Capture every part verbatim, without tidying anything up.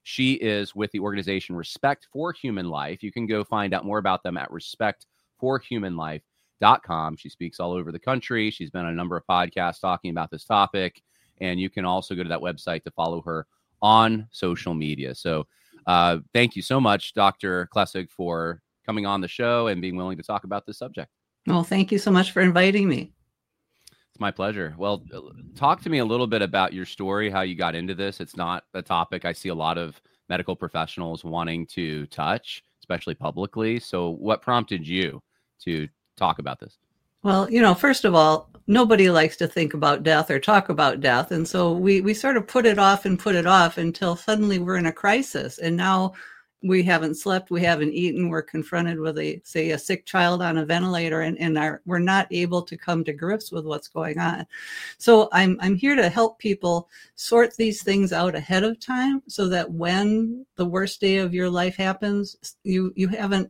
She is with the organization Respect for Human Life. You can go find out more about them at respect for human life dot com. She speaks all over the country. She's been on a number of podcasts talking about this topic. And you can also go to that website to follow her on social media. So uh, thank you so much, Doctor Klessig, for coming on the show and being willing to talk about this subject. Well, thank you so much for inviting me. It's my pleasure. Well, talk to me a little bit about your story, how you got into this. It's not a topic I see a lot of medical professionals wanting to touch, especially publicly. So what prompted you to talk about this? Well, you know, first of all, nobody likes to think about death or talk about death. And so we, we sort of put it off and put it off until suddenly we're in a crisis. And now we haven't slept, we haven't eaten, we're confronted with a, say, a sick child on a ventilator, and, and our, we're not able to come to grips with what's going on. So I'm, I'm here to help people sort these things out ahead of time so that when the worst day of your life happens, you, you haven't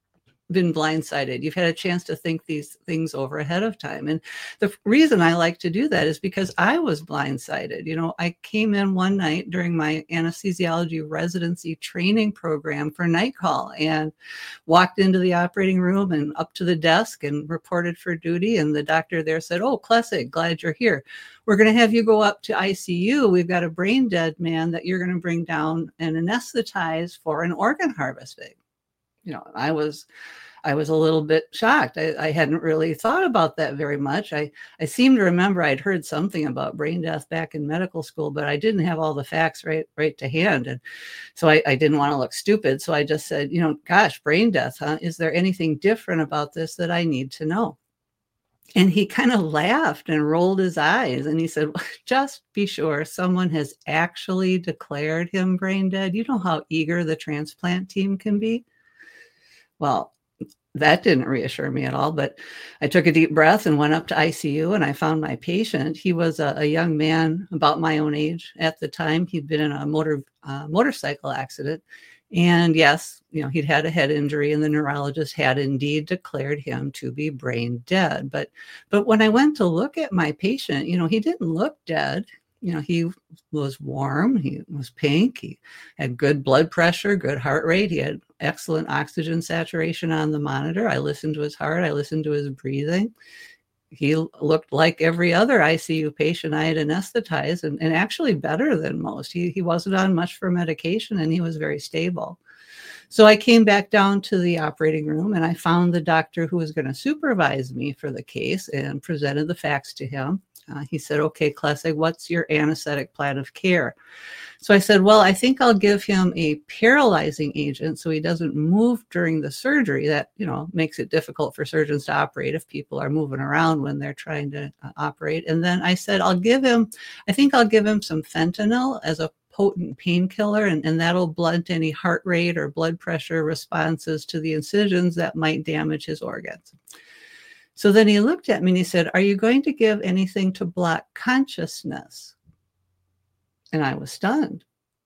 been blindsided. You've had a chance to think these things over ahead of time. And the reason I like to do that is because I was blindsided. You know, I came in one night during my anesthesiology residency training program for night call and walked into the operating room and up to the desk and reported for duty. And the doctor there said, "Oh, Klessig, glad you're here. We're going to have you go up to I C U. We've got a brain dead man that you're going to bring down and anesthetize for an organ harvesting." You know, I was, I was a little bit shocked. I, I hadn't really thought about that very much. I, I seem to remember I'd heard something about brain death back in medical school, but I didn't have all the facts right, right to hand. And so I, I didn't want to look stupid. So I just said, you know, gosh, brain death, huh? Is there anything different about this that I need to know? And he kind of laughed and rolled his eyes. And he said, "Just be sure someone has actually declared him brain dead. You know how eager the transplant team can be." Well, that didn't reassure me at all, but I took a deep breath and went up to I C U and I found my patient. He was a, a young man about my own age at the time. He'd been in a motor uh, motorcycle accident. And yes, you know, he'd had a head injury and the neurologist had indeed declared him to be brain dead. But, but when I went to look at my patient, you know, he didn't look dead. You know, he was warm, he was pink, he had good blood pressure, good heart rate, he had excellent oxygen saturation on the monitor. I listened to his heart, I listened to his breathing. He looked like every other I C U patient I had anesthetized, and, and actually better than most. He, he wasn't on much for medication and he was very stable. So I came back down to the operating room and I found the doctor who was going to supervise me for the case and presented the facts to him. Uh, he said, "Okay, Klessig, what's your anesthetic plan of care?" So I said, "Well, I think I'll give him a paralyzing agent so he doesn't move during the surgery. That, you know, makes it difficult for surgeons to operate if people are moving around when they're trying to uh, operate." And then I said, I'll give him, I think I'll give him some fentanyl as a potent painkiller, and, and that'll blunt any heart rate or blood pressure responses to the incisions that might damage his organs." So then he looked at me and he said, "Are you going to give anything to block consciousness?" And I was stunned.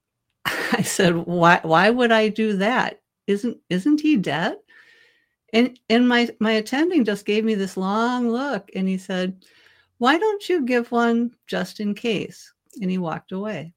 I said, why, why would I do that? Isn't, isn't he dead? And, and my, my attending just gave me this long look and he said, "Why don't you give one just in case?" And he walked away.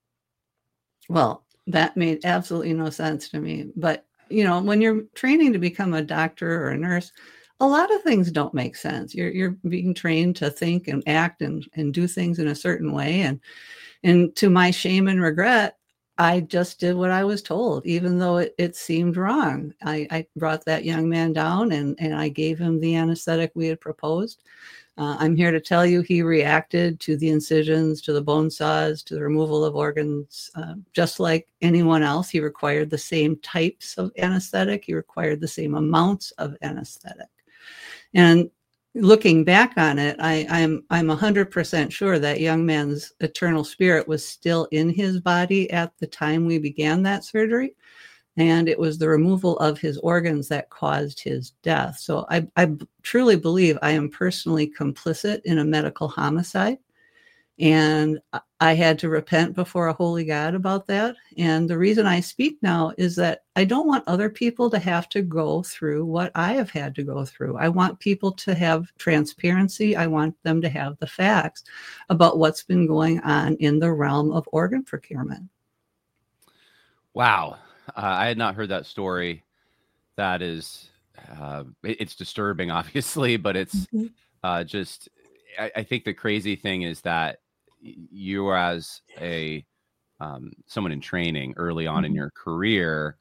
Well, that made absolutely no sense to me. But, you know, when you're training to become a doctor or a nurse, a lot of things don't make sense. You're you're being trained to think and act and, and do things in a certain way. And, and to my shame and regret, I just did what I was told, even though it, it seemed wrong. I, I brought that young man down and, and I gave him the anesthetic we had proposed. Uh, I'm here to tell you he reacted to the incisions, to the bone saws, to the removal of organs, uh, just like anyone else. He required the same types of anesthetic. He required the same amounts of anesthetic. And looking back on it, I, I'm I'm one hundred percent sure that young man's eternal spirit was still in his body at the time we began that surgery. And it was the removal of his organs that caused his death. So I, I truly believe I am personally complicit in a medical homicide. And I had to repent before a holy God about that. And the reason I speak now is that I don't want other people to have to go through what I have had to go through. I want people to have transparency. I want them to have the facts about what's been going on in the realm of organ procurement. Wow. Uh, I had not heard that story. That is, uh, it- it's disturbing, obviously, but it's Mhm. uh, just, I, I think the crazy thing is that y- you as a, um, someone in training early on in Mhm. your career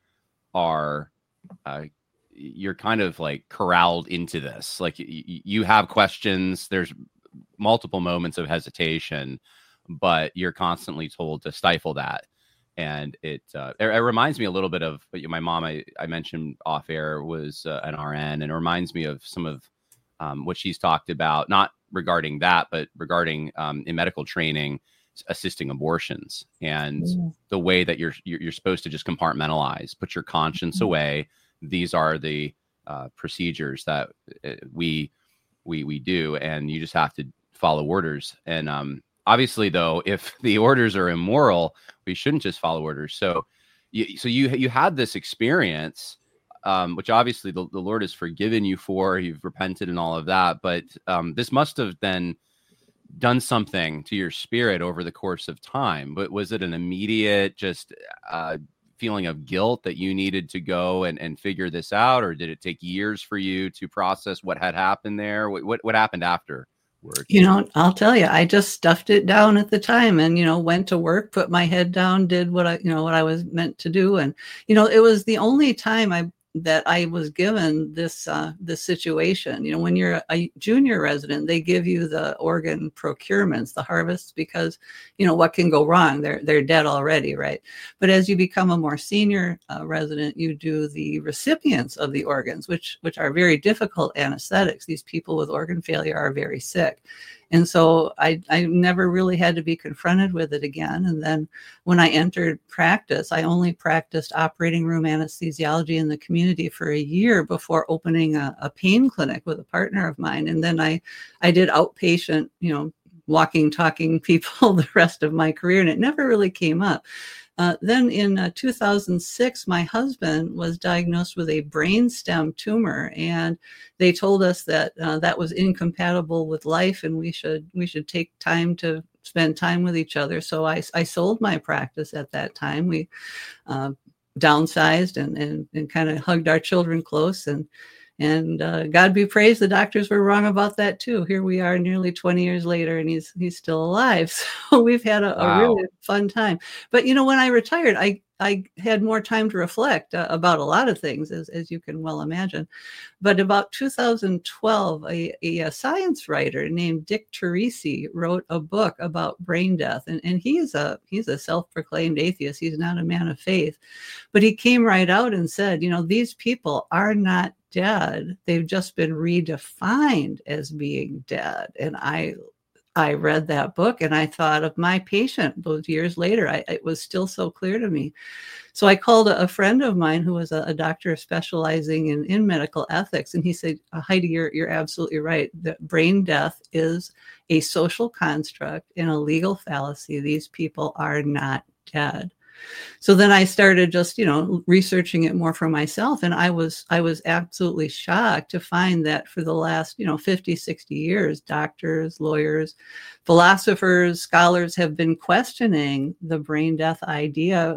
are, uh, you're kind of like corralled into this. Like y- y- you have questions, there's multiple moments of hesitation, but you're constantly told to stifle that. And it uh, it, it reminds me a little bit of my mom. I, I mentioned off air was uh, an R N, and it reminds me of some of um, what she's talked about, not regarding that, but regarding um, in medical training, assisting abortions and Yeah. the way that you're you're, you're supposed to just compartmentalize, put your conscience away. These are the uh, procedures that uh, we we we do, and you just have to follow orders. And um, obviously, though, if the orders are immoral, we shouldn't just follow orders. So, you, so you you had this experience, um, which obviously the, the Lord has forgiven you for. You've repented and all of that, but um, this must have then done something to your spirit over the course of time. But was it an immediate just uh, feeling of guilt that you needed to go and, and figure this out, or did it take years for you to process what had happened there? What what, what happened afterward? You know, I'll tell you, I just stuffed it down at the time and, you know, went to work, put my head down, did what I, you know, what I was meant to do. And, you know, it was the only time I, that I was given this, uh, this situation. You know, when you're a junior resident, they give you the organ procurements, the harvests, because, you know, what can go wrong? They're, they're dead already. Right. But as you become a more senior uh, resident, you do the recipients of the organs, which, which are very difficult anesthetics. These people with organ failure are very sick. And so I, I never really had to be confronted with it again. And then when I entered practice, I only practiced operating room anesthesiology in the community for a year before opening a, a pain clinic with a partner of mine. And then I, I did outpatient, you know, walking, talking people the rest of my career, and it never really came up. Uh, then in uh, two thousand six, my husband was diagnosed with a brainstem tumor, and they told us that uh, that was incompatible with life, and we should we should take time to spend time with each other. So I, I sold my practice at that time. We uh, downsized and, and, and kind of hugged our children close, and and uh, God be praised, the doctors were wrong about that too. Here we are nearly twenty years later, and he's he's still alive. So we've had a, a Wow. really fun time. But, you know, when I retired, I, I had more time to reflect uh, about a lot of things, as, as you can well imagine. But about two thousand twelve, a, a, a science writer named Dick Teresi wrote a book about brain death. And, and he's a he's a self-proclaimed atheist. He's not a man of faith. But he came right out and said, you know, these people are not dead. They've just been redefined as being dead. And I I read that book and I thought of my patient those years later. I, it was still so clear to me. So I called a, a friend of mine who was a, a doctor specializing in, in medical ethics. And he said, Heidi, you're, you're absolutely right. The brain death is a social construct and a legal fallacy. These people are not dead. So then I started just, you know, researching it more for myself. And I was, I was absolutely shocked to find that for the last, you know, fifty, sixty years, doctors, lawyers, philosophers, scholars have been questioning the brain death idea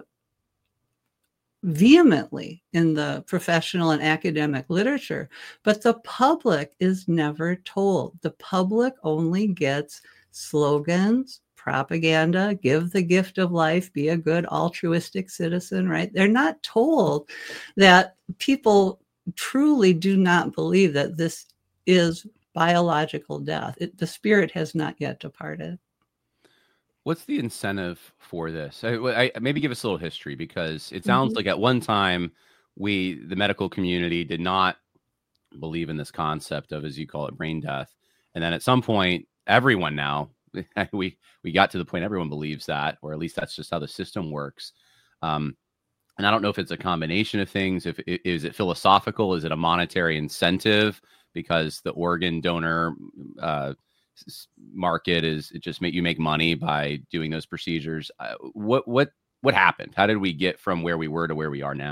vehemently in the professional and academic literature, but the public is never told. The public only gets slogans, propaganda, give the gift of life, be a good altruistic citizen, right? They're not told that people truly do not believe that this is biological death. It, the spirit has not yet departed. What's the incentive for this? I, I, maybe give us a little history, because it sounds Mhm. like at one time we, the medical community, did not believe in this concept of, as you call it, brain death. And then at some point, everyone now, we we got to the point everyone believes that, or at least that's just how the system works. Um, and I don't know if it's a combination of things. If is it philosophical? Is it a monetary incentive because the organ donor uh, market is it just make you make money by doing those procedures? Uh, what what what happened? How did we get from where we were to where we are now?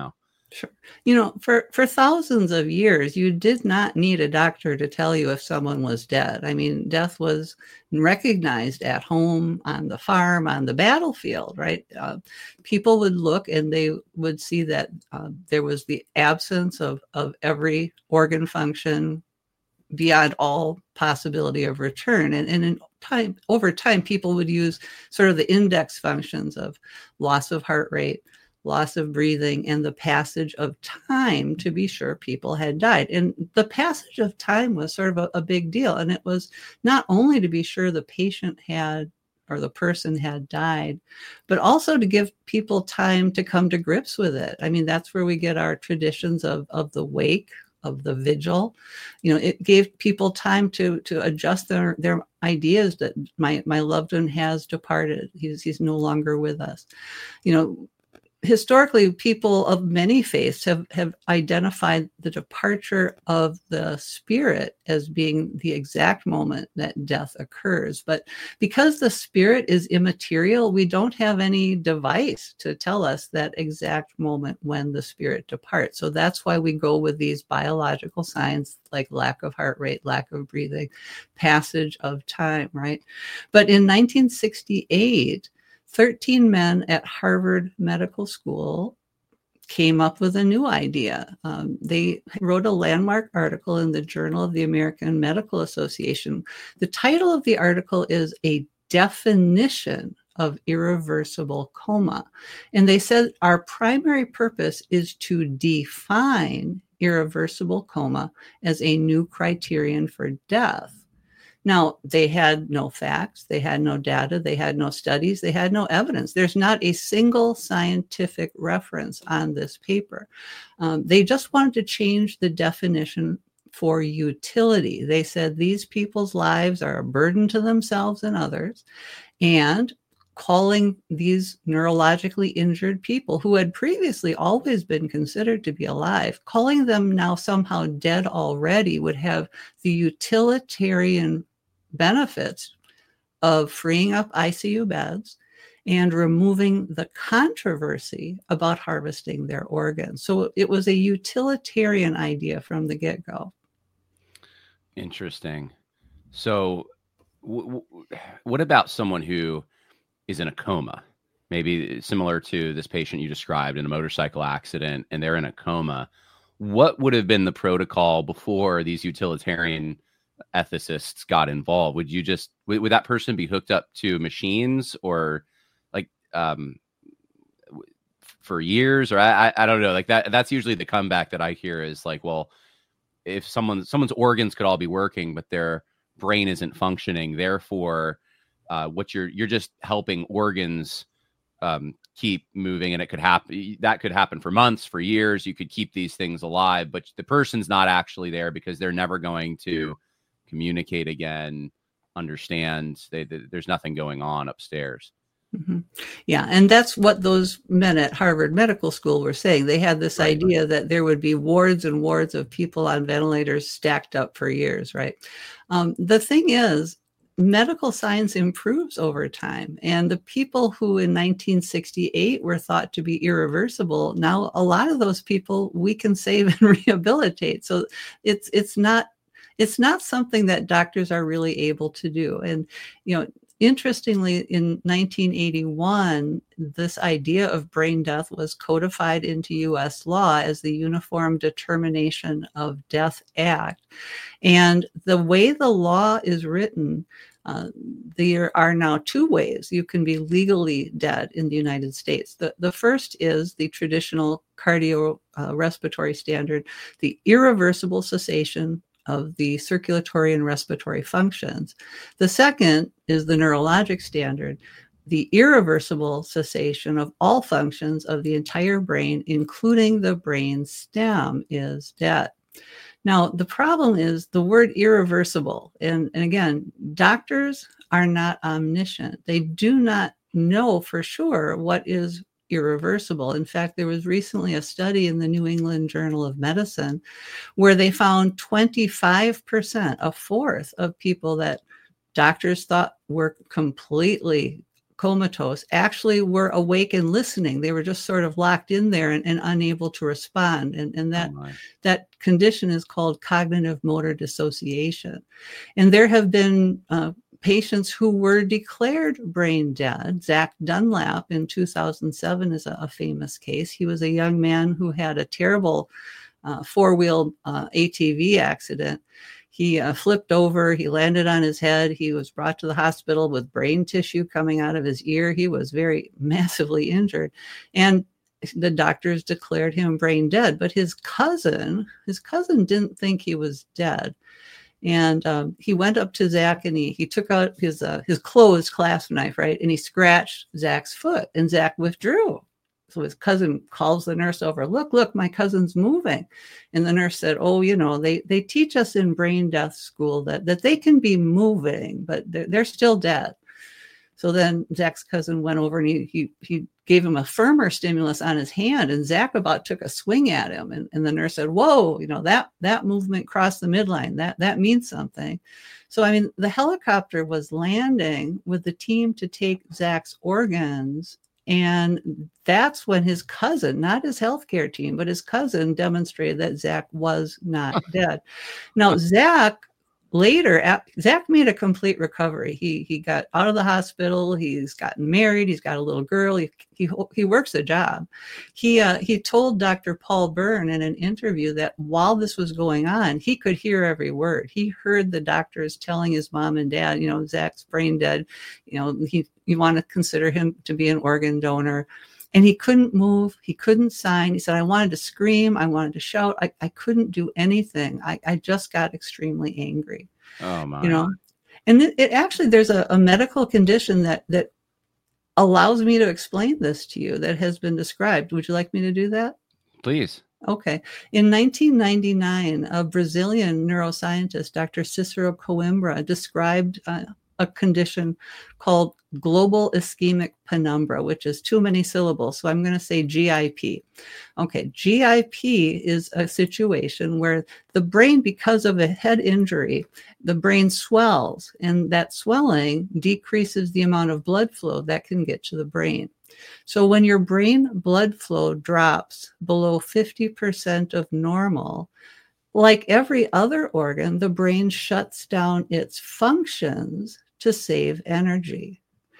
Sure. You know, for, for thousands of years, you did not need a doctor to tell you if someone was dead. I mean, death was recognized at home, on the farm, on the battlefield, right? Uh, people would look and they would see that uh, there was the absence of, of every organ function beyond all possibility of return. And, and in time, over time, people would use sort of the index functions of loss of heart rate, loss of breathing, and the passage of time to be sure people had died. And the passage of time was sort of a, a big deal. And it was not only to be sure the patient had or the person had died, but also to give people time to come to grips with it. I mean, that's where we get our traditions of, of the wake, of the vigil. You know, it gave people time to to adjust their their ideas that my my loved one has departed. He's he's no longer with us. You know, historically, people of many faiths have, have identified the departure of the spirit as being the exact moment that death occurs. But because the spirit is immaterial, we don't have any device to tell us that exact moment when the spirit departs. So that's why we go with these biological signs like lack of heart rate, lack of breathing, passage of time, right? But in nineteen sixty-eight, thirteen men at Harvard Medical School came up with a new idea. Um, they wrote a landmark article in the Journal of the American Medical Association. The title of the article is A Definition of Irreversible Coma. And they said our primary purpose is to define irreversible coma as a new criterion for death. Now, they had no facts, they had no data, they had no studies, they had no evidence. There's not a single scientific reference on this paper. Um, they just wanted to change the definition for utility. They said these people's lives are a burden to themselves and others, and calling these neurologically injured people who had previously always been considered to be alive, calling them now somehow dead already would have the utilitarian benefits of freeing up I C U beds and removing the controversy about harvesting their organs. So it was a utilitarian idea from the get-go. Interesting. So w- w- what about someone who is in a coma, maybe similar to this patient you described in a motorcycle accident, and they're in a coma? What would have been the protocol before these utilitarian ethicists got involved? Would you just, would, would that person be hooked up to machines or like, um, for years? Or I, I don't know, like that, that's usually the comeback that I hear is like, well, if someone, someone's organs could all be working, but their brain isn't functioning, therefore, uh, what you're, you're just helping organs, um, keep moving, and it could happen. That could happen for months, for years. You could keep these things alive, but the person's not actually there because they're never going to communicate again, understand. They, they, there's nothing going on upstairs. Mm-hmm. Yeah, and that's what those men at Harvard Medical School were saying. They had this right, idea right. that there would be wards and wards of people on ventilators stacked up for years, right? Um, the thing is, medical science improves over time, and the people who in nineteen sixty-eight were thought to be irreversible, now a lot of those people we can save and rehabilitate. So it's it's not it's not something that doctors are really able to do. And you know, interestingly, in nineteen eighty-one, this idea of brain death was codified into U S law as the Uniform Determination of Death Act. And the way the law is written, uh, there are now two ways you can be legally dead in the United States. The, the first is the traditional cardiorespiratory uh, standard, the irreversible cessation of the circulatory and respiratory functions. The second is the neurologic standard, the irreversible cessation of all functions of the entire brain, including the brain stem, is dead. Now, the problem is the word irreversible. And, and again, doctors are not omniscient. They do not know for sure what is irreversible. In fact, there was recently a study in the New England Journal of Medicine where they found twenty-five percent, a fourth of people that doctors thought were completely comatose actually were awake and listening. They were just sort of locked in there and, and unable to respond. And, and that, Oh, that condition is called cognitive motor dissociation. And there have been uh, patients who were declared brain dead. Zach Dunlap in two thousand seven is a, a famous case. He was a young man who had a terrible uh, four-wheel uh, A T V accident. He uh, flipped over, he landed on his head, he was brought to the hospital with brain tissue coming out of his ear. He was very massively injured. And the doctors declared him brain dead. But his cousin, his cousin didn't think he was dead. And um, he went up to Zach and he, he took out his, uh, his closed clasp knife, right? And he scratched Zach's foot and Zach withdrew. So his cousin calls the nurse over, look, look, my cousin's moving. And the nurse said, oh, you know, they, they teach us in brain death school that, that they can be moving, but they're, they're still dead. So then Zach's cousin went over and he, he, he gave him a firmer stimulus on his hand, and Zach about took a swing at him. And, and the nurse said, whoa, you know, that, that movement crossed the midline. That, that means something. So, I mean, the helicopter was landing with the team to take Zach's organs. And that's when his cousin, not his healthcare team, but his cousin demonstrated that Zach was not dead. Now, Zach later, Zach made a complete recovery. He he got out of the hospital. He's gotten married. He's got a little girl. He he, he works a job. He uh, he told Doctor Paul Byrne in an interview that while this was going on, he could hear every word. He heard the doctors telling his mom and dad, you know, Zach's brain dead. You know, he you want to consider him to be an organ donor. And he couldn't move. He couldn't sign. He said, I wanted to scream. I wanted to shout. I, I couldn't do anything. I, I just got extremely angry. Oh, my. You know, and it, it actually, there's a, a medical condition that, that allows me to explain this to you that has been described. Would you like me to do that? Please. Okay. In nineteen ninety-nine, a Brazilian neuroscientist, Doctor Cicero Coimbra, described uh, a condition called global ischemic penumbra, which is too many syllables. So I'm going to say G I P. Okay, G I P is a situation where the brain, because of a head injury, the brain swells, and that swelling decreases the amount of blood flow that can get to the brain. So when your brain blood flow drops below fifty percent of normal, like every other organ, the brain shuts down its functions to save energy.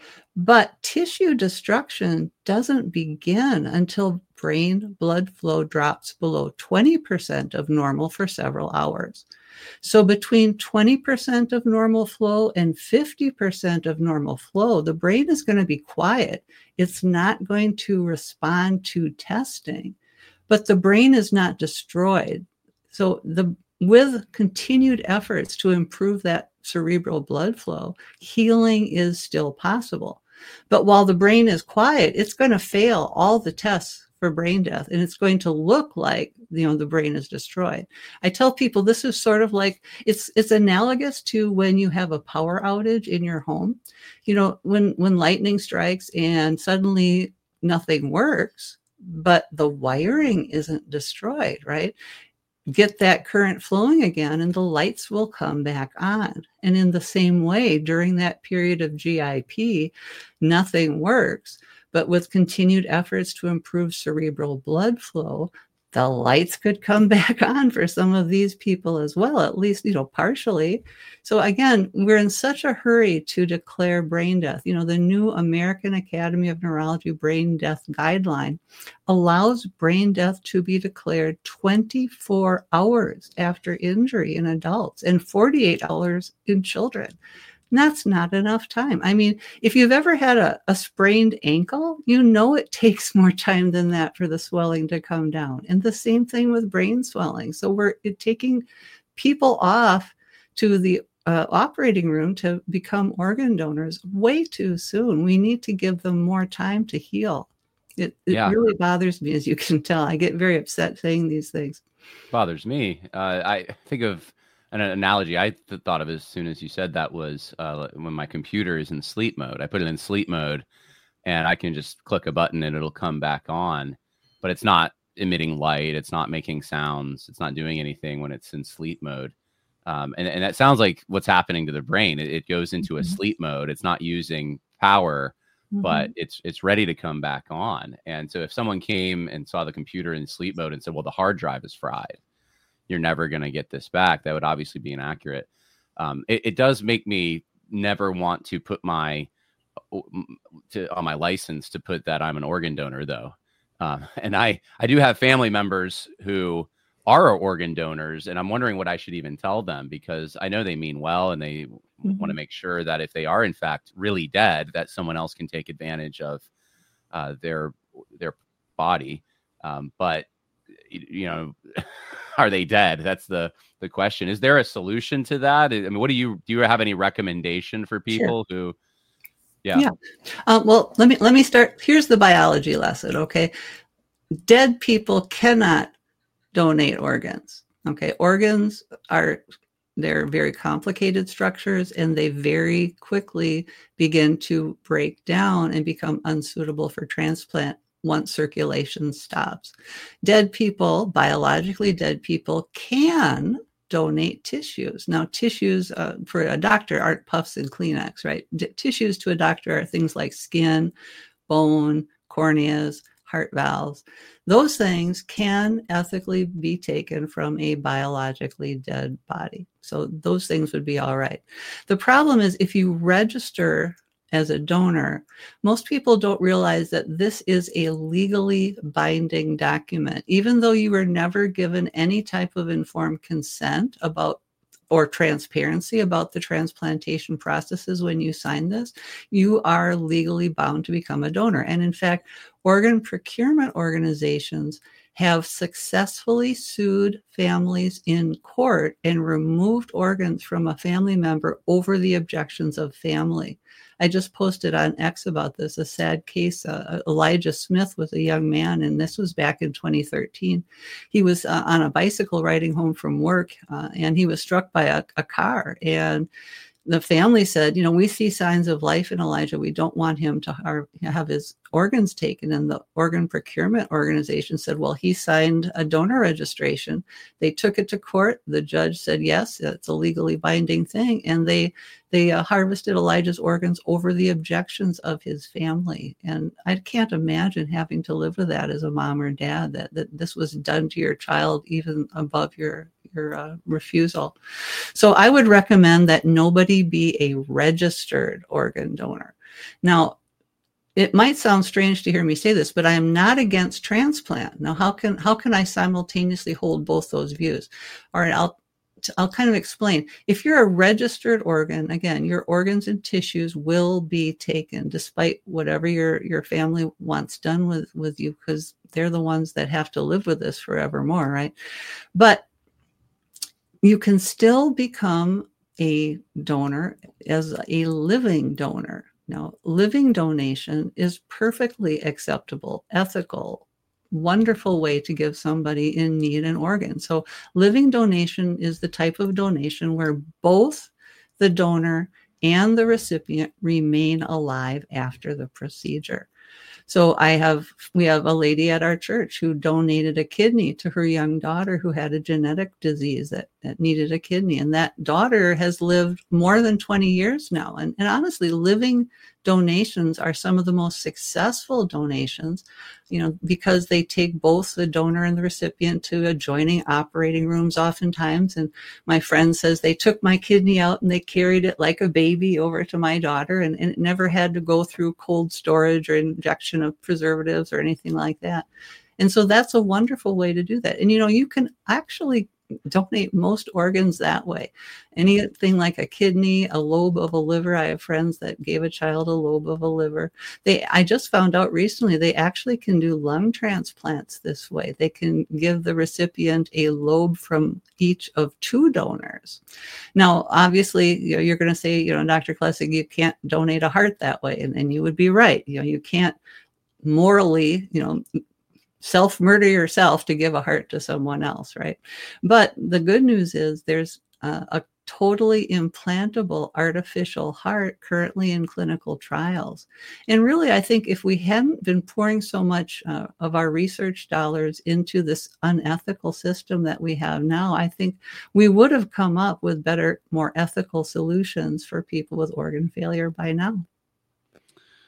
But tissue destruction doesn't begin until brain blood flow drops below twenty percent of normal for several hours. So between twenty percent of normal flow and fifty percent of normal flow, the brain is going to be quiet. It's not going to respond to testing, but the brain is not destroyed. So the with continued efforts to improve that cerebral blood flow, healing is still possible. But while the brain is quiet, it's going to fail all the tests for brain death, and it's going to look like, you know, the brain is destroyed. I tell people this is sort of like, it's it's analogous to when you have a power outage in your home. You know, when when lightning strikes and suddenly nothing works, but the wiring isn't destroyed, right? Get that current flowing again and the lights will come back on. And in the same way, during that period of G I P, nothing works. But with continued efforts to improve cerebral blood flow, the lights could come back on for some of these people as well, at least, you know, partially. So again, we're in such a hurry to declare brain death. You know, the new American Academy of Neurology brain death guideline allows brain death to be declared twenty-four hours after injury in adults and forty-eight hours in children. And that's not enough time. I mean, if you've ever had a, a sprained ankle, you know it takes more time than that for the swelling to come down. And the same thing with brain swelling. So we're taking people off to the uh, operating room to become organ donors way too soon. We need to give them more time to heal. It, it yeah. really bothers me, as you can tell. I get very upset saying these things. Bothers me. Uh, I think of an analogy I th- thought of as soon as you said that was uh, when my computer is in sleep mode. I put it in sleep mode and I can just click a button and it'll come back on, but it's not emitting light. It's not making sounds. It's not doing anything when it's in sleep mode. Um, and, and that sounds like what's happening to the brain. It, it goes into a sleep mode. It's not using power but Mhm. it's it's ready to come back on. And so if someone came and saw the computer in sleep mode and said, well, the hard drive is fried, you're never going to get this back, that would obviously be inaccurate. Um, it, it does make me never want to put my to on my license to put that I'm an organ donor, though. Um, and I I do have family members who are organ donors, and I'm wondering what I should even tell them, because I know they mean well and they Mhm. want to make sure that if they are in fact really dead, that someone else can take advantage of uh, their their body. Um, but you know, are they dead? That's the the question. Is there a solution to that? I mean, what do you do? You have any recommendation for Sure. people who? Yeah. Yeah. Uh, well, let me let me start. Here's the biology lesson. Okay, dead people cannot donate organs. Okay, organs are they're very complicated structures, and they very quickly begin to break down and become unsuitable for transplant once circulation stops. Dead people, biologically dead people, can donate tissues. Now, tissues uh, for a doctor aren't puffs and Kleenex, right? D- tissues to a doctor are things like skin, bone, corneas, heart valves. Those things can ethically be taken from a biologically dead body. So those things would be all right. The problem is if you register as a donor, most people don't realize that this is a legally binding document. Even though you were never given any type of informed consent about or transparency about the transplantation processes when you sign this, you are legally bound to become a donor. And in fact, organ procurement organizations have successfully sued families in court and removed organs from a family member over the objections of family. I just posted on X about this, a sad case. Uh, Elijah Smith was a young man, and this was back in twenty thirteen. He was uh, on a bicycle riding home from work, uh, and he was struck by a, a car. And the family said, you know, we see signs of life in Elijah. We don't want him to have his organs taken. And the organ procurement organization said, well, he signed a donor registration. They took it to court. The judge said, yes, it's a legally binding thing. And they they uh, harvested Elijah's organs over the objections of his family. And I can't imagine having to live with that as a mom or dad, that, that this was done to your child, even above your, your uh, refusal. So I would recommend that nobody be a registered organ donor. Now, it might sound strange to hear me say this, but I am not against transplant. Now, how can how can I simultaneously hold both those views? All right, I'll I'll kind of explain. If you're a registered organ, again, your organs and tissues will be taken, despite whatever your your family wants done with with you, because they're the ones that have to live with this forevermore, right? But you can still become a donor as a living donor. Now, living donation is perfectly acceptable, ethical, wonderful way to give somebody in need an organ. So living donation is the type of donation where both the donor and the recipient remain alive after the procedure. So I have, we have a lady at our church who donated a kidney to her young daughter who had a genetic disease that, that needed a kidney. And that daughter has lived more than twenty years now. And, and honestly, living donations are some of the most successful donations, you know, because they take both the donor and the recipient to adjoining operating rooms oftentimes. And my friend says they took my kidney out and they carried it like a baby over to my daughter, and, and it never had to go through cold storage or injection of preservatives or anything like that. And so that's a wonderful way to do that. And, you know, you can actually donate most organs that way. Anything like a kidney, a lobe of a liver. I have friends that gave a child a lobe of a liver. They, I just found out recently, they actually can do lung transplants this way. They can give the recipient a lobe from each of two donors. Now, obviously, you know, you're going to say, you know, Doctor Klessig, you can't donate a heart that way. And, and you would be right. You know, you can't morally, you know, self-murder yourself to give a heart to someone else, right? But the good news is there's uh, a totally implantable artificial heart currently in clinical trials. And really, I think if we hadn't been pouring so much uh, of our research dollars into this unethical system that we have now, I think we would have come up with better, more ethical solutions for people with organ failure by now.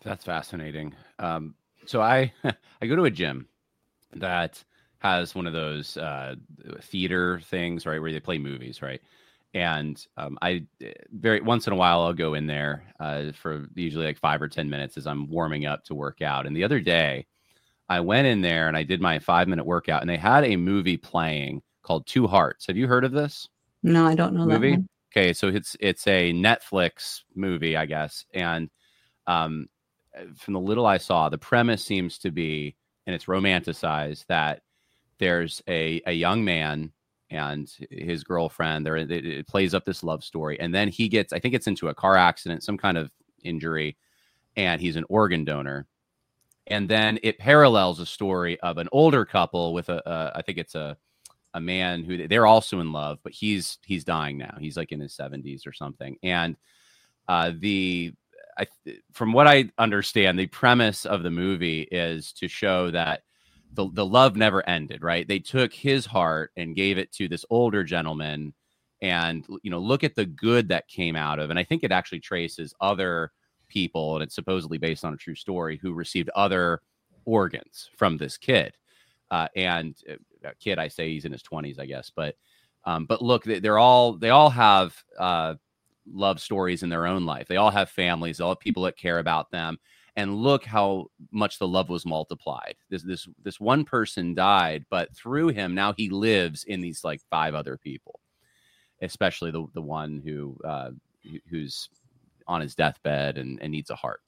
That's fascinating. Um, so I I go to a gym that has one of those uh, theater things, right, where they play movies, right? And um, I very once in a while I'll go in there uh, for usually like five or ten minutes as I'm warming up to work out. And the other day I went in there and I did my five minute workout, and they had a movie playing called Two Hearts. Have you heard of this No, I don't know that movie? one. Okay, so it's it's a Netflix movie, I guess, and um, from the little I saw, the premise seems to be, and it's romanticized, that there's a a young man and his girlfriend. There, it, it plays up this love story, and then he gets, I think it's into a car accident, some kind of injury, and he's an organ donor. And then it parallels a story of an older couple with a, a I think it's a a man who they're also in love, but he's he's dying now. He's like in his seventies or something. And uh, the I, from what I understand, the premise of the movie is to show that the the love never ended. Right? They took his heart and gave it to this older gentleman, and you know, look at the good that came out of. And I think it actually traces other people, and it's supposedly based on a true story, who received other organs from this kid. Uh, and uh, kid, I say he's in his twenties, I guess. But um, but look, they're all they all have uh, love stories in their own life. They all have families. They all have people that care about them. And look how much the love was multiplied. This this this one person died, but through him, now he lives in these like five other people, especially the the one who uh, who's on his deathbed and, and needs a heart.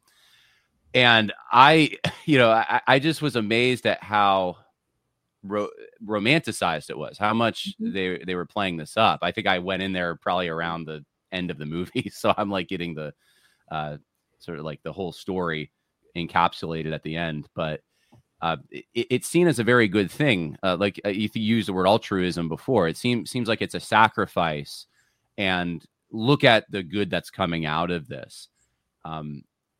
And I, you know, I, I just was amazed at how ro- romanticized it was, how much mm-hmm. they they were playing this up. I think I went in there probably around the end of the movie, so I'm like getting the uh, sort of like the whole story encapsulated at the end. But uh, it, it's seen as a very good thing. Uh, like uh, you used the word altruism before. It seems seems like it's a sacrifice, and look at the good that's coming out of this. Um,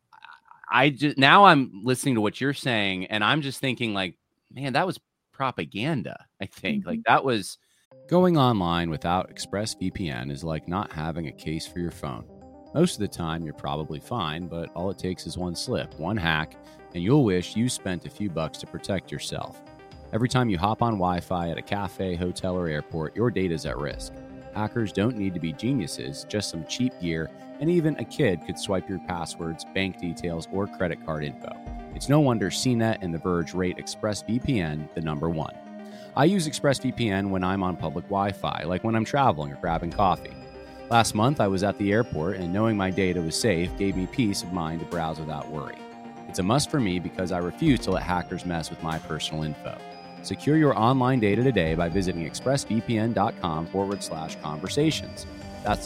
I just now I'm listening to what you're saying, and I'm just thinking like, man, that was propaganda. I think mm-hmm. like that was going online without ExpressVPN is like not having a case for your phone. Most of the time you're probably fine, but all it takes is one slip, one hack, and you'll wish you spent a few bucks to protect yourself. Every time you hop on Wi-Fi at a cafe, hotel, or airport, your data's at risk. Hackers don't need to be geniuses, just some cheap gear, and even a kid could swipe your passwords, bank details, or credit card info. It's no wonder C net and The Verge rate ExpressVPN the number one. I use ExpressVPN when I'm on public Wi-Fi, like when I'm traveling or grabbing coffee. Last month, I was at the airport, and knowing my data was safe gave me peace of mind to browse without worry. It's a must for me because I refuse to let hackers mess with my personal info. Secure your online data today by visiting expressvpn.com forward slash conversations. That's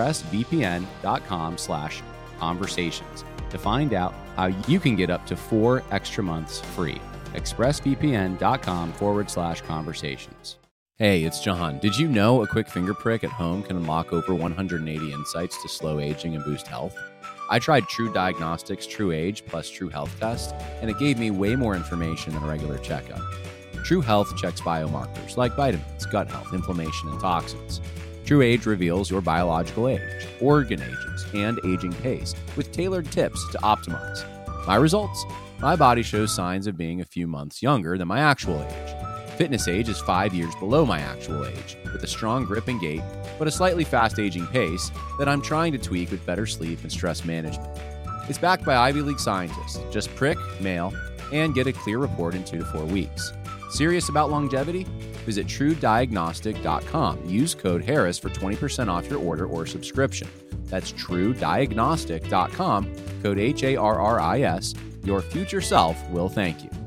expressvpn.com slash conversations to find out how you can get up to four extra months free. expressvpn.com forward slash conversations. Hey, it's John. Did you know a quick finger prick at home can unlock over one hundred eighty insights to slow aging and boost health? I tried True Diagnostics True Age plus True Health Test, and it gave me way more information than a regular checkup. True Health checks biomarkers like vitamins, gut health, inflammation, and toxins. True Age reveals your biological age, organ ages, and aging pace with tailored tips to optimize. My results? My body shows signs of being a few months younger than my actual age. Fitness age is five years below my actual age, with a strong grip and gait, but a slightly fast aging pace that I'm trying to tweak with better sleep and stress management. It's backed by Ivy League scientists. Just prick, mail, and get a clear report in two to four weeks. Serious about longevity? Visit true diagnostic dot com. Use code Harris for twenty percent off your order or subscription. That's true diagnostic dot com, code H A R R I S. Your future self will thank you.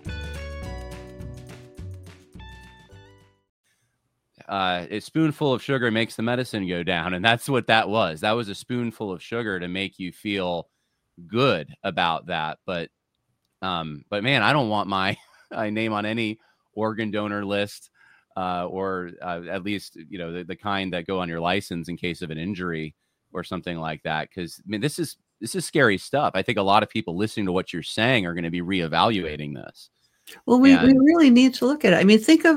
Uh, a spoonful of sugar makes the medicine go down, and that's what that was. That was a spoonful of sugar to make you feel good about that. But, um, but man, I don't want my, my name on any organ donor list, uh, or uh, at least, you know, the, the kind that go on your license in case of an injury or something like that. Because I mean, this is this is scary stuff. I think a lot of people listening to what you're saying are going to be reevaluating this. Well, we, and, we really need to look at it. I mean, think of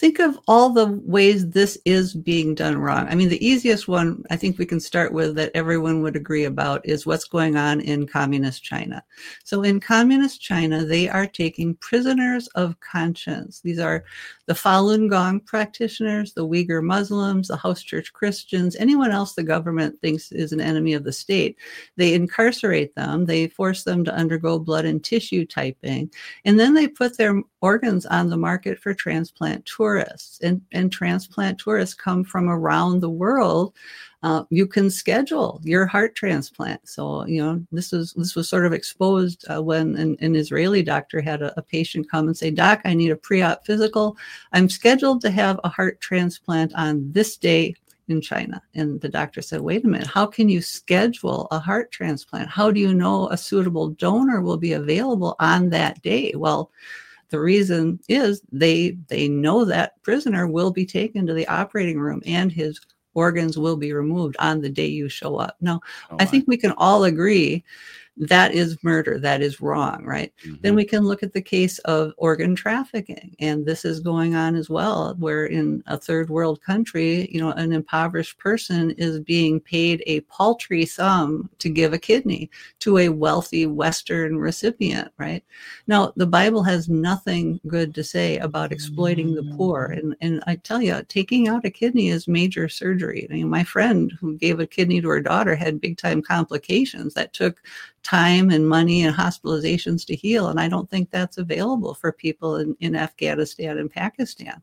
think of all the ways this is being done wrong. I mean, the easiest one I think we can start with that everyone would agree about is what's going on in communist China. So in communist China, they are taking prisoners of conscience. These are the Falun Gong practitioners, the Uyghur Muslims, the house church Christians, anyone else the government thinks is an enemy of the state. They incarcerate them. They force them to undergo blood and tissue typing. And then they put their organs on the market for transplant tourists. And, and transplant tourists come from around the world. Uh, you can schedule your heart transplant. So, you know, this was this was sort of exposed uh, when an, an Israeli doctor had a, a patient come and say, "Doc, I need a pre-op physical. I'm scheduled to have a heart transplant on this day in China." And the doctor said, "Wait a minute, how can you schedule a heart transplant? How do you know a suitable donor will be available on that day?" Well, the reason is they they know that prisoner will be taken to the operating room and his organs will be removed on the day you show up. Now, Oh, I I- think we can all agree that is murder. That is wrong, right? Mhm. Then we can look at the case of organ trafficking. And this is going on as well, where in a third world country, you know, an impoverished person is being paid a paltry sum to give a kidney to a wealthy Western recipient, right? Now, the Bible has nothing good to say about exploiting the poor. And, and I tell you, taking out a kidney is major surgery. I mean, my friend who gave a kidney to her daughter had big time complications that took time and money and hospitalizations to heal. And I don't think that's available for people in, in Afghanistan and Pakistan.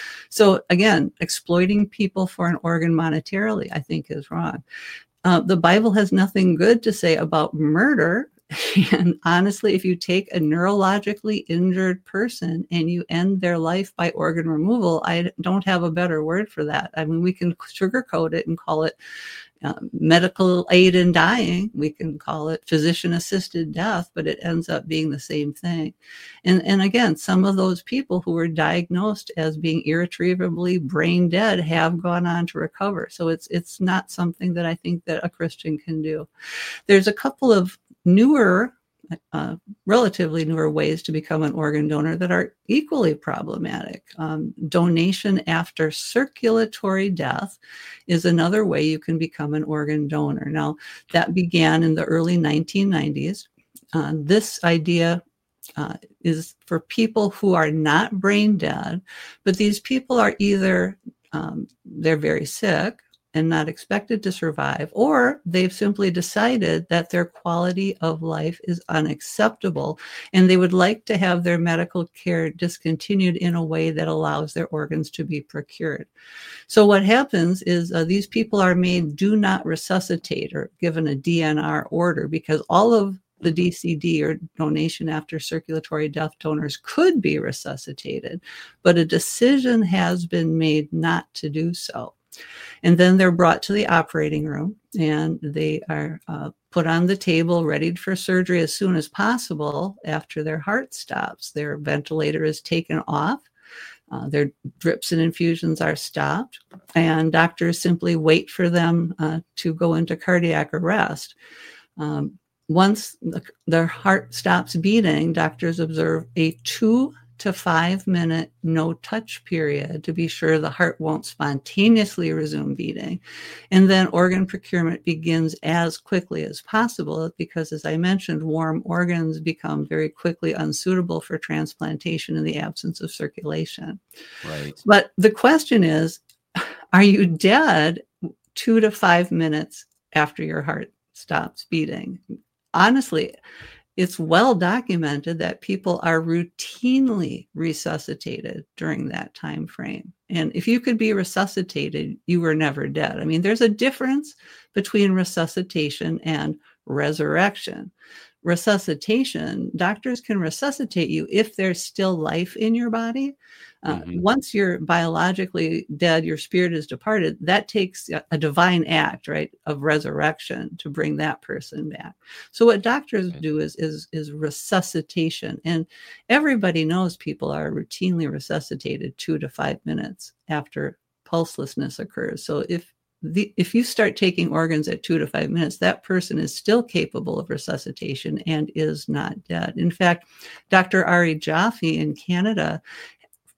So again, exploiting people for an organ monetarily, I think is wrong. Uh, the Bible has nothing good to say about murder. And honestly, if you take a neurologically injured person and you end their life by organ removal, I don't have a better word for that. I mean, we can sugarcoat it and call it uh, medical aid in dying. We can call it physician-assisted death, but it ends up being the same thing. And, and again, some of those people who were diagnosed as being irretrievably brain dead have gone on to recover. So it's it's not something that I think that a Christian can do. There's a couple of newer, uh, relatively newer ways to become an organ donor that are equally problematic. Um, donation after circulatory death is another way you can become an organ donor. Now, that began in the early nineteen nineties. Uh, this idea uh, is for people who are not brain dead, but these people are either um, they're very sick and not expected to survive, or they've simply decided that their quality of life is unacceptable and they would like to have their medical care discontinued in a way that allows their organs to be procured. So what happens is uh, these people are made do not resuscitate or given a D N R order, because all of the D C D, or donation after circulatory death donors, could be resuscitated, but a decision has been made not to do so. And then they're brought to the operating room and they are uh, put on the table, ready for surgery as soon as possible after their heart stops. Their ventilator is taken off. Uh, their drips and infusions are stopped, and doctors simply wait for them uh, to go into cardiac arrest. Um, once the, their heart stops beating, doctors observe a two to five minute no touch period to be sure the heart won't spontaneously resume beating. And then organ procurement begins as quickly as possible, because, as I mentioned, warm organs become very quickly unsuitable for transplantation in the absence of circulation. Right. But the question is, are you dead two to five minutes after your heart stops beating? Honestly, it's well documented that people are routinely resuscitated during that time frame. And if you could be resuscitated, you were never dead. I mean, there's a difference between resuscitation and resurrection. Resuscitation, doctors can resuscitate you if there's still life in your body. Uh, Mhm. Once you're biologically dead, your spirit is departed, that takes a, a divine act, right, of resurrection to bring that person back. So what doctors Okay. do is, is, is resuscitation. And everybody knows people are routinely resuscitated two to five minutes after pulselessness occurs. So if The, if you start taking organs at two to five minutes, that person is still capable of resuscitation and is not dead. In fact, Doctor Ari Jaffe in Canada